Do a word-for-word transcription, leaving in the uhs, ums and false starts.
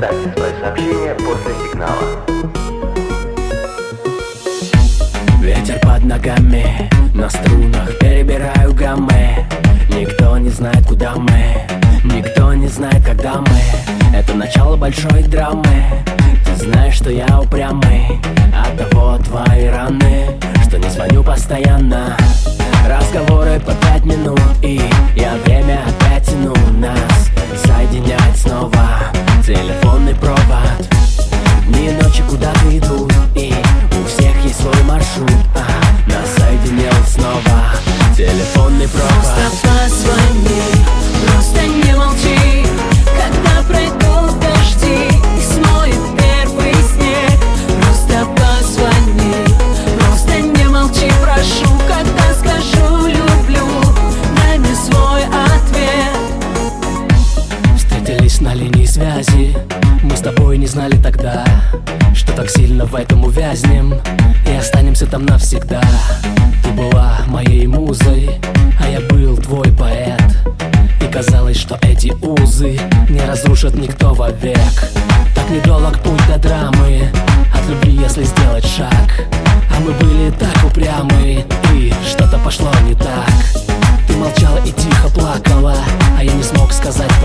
Оставьте свои сообщения после сигнала. Ветер под ногами, на струнах перебираю гаммы. Никто не знает, куда мы, никто не знает, когда мы. Это начало большой драмы. Ты знаешь, что я упрямый, оттого твои раны, что не звоню постоянно. Разговоры по пять минут, и я время опять тяну. Нас соединять снова телефонный провод. Дни и ночи куда-то идут, и у всех есть свой маршрут. а, Нас соединил снова телефонный провод. Просто позвони, просто не молчи, когда пройдут дожди и смоет первый снег. Просто позвони, просто не молчи, прошу, когда скажу люблю, дай мне свой ответ. Встретились на линии связи, мы с тобой не знали тогда, что так сильно в этом увязнем и останемся там навсегда. Ты была моей музой, а я был твой поэт, и казалось, что эти узы не разрушит никто вовек. Так недолг путь до драмы, от любви если сделать шаг, а мы были так упрямы, и что-то пошло не так. Ты молчала и тихо плакала, а я не смог сказать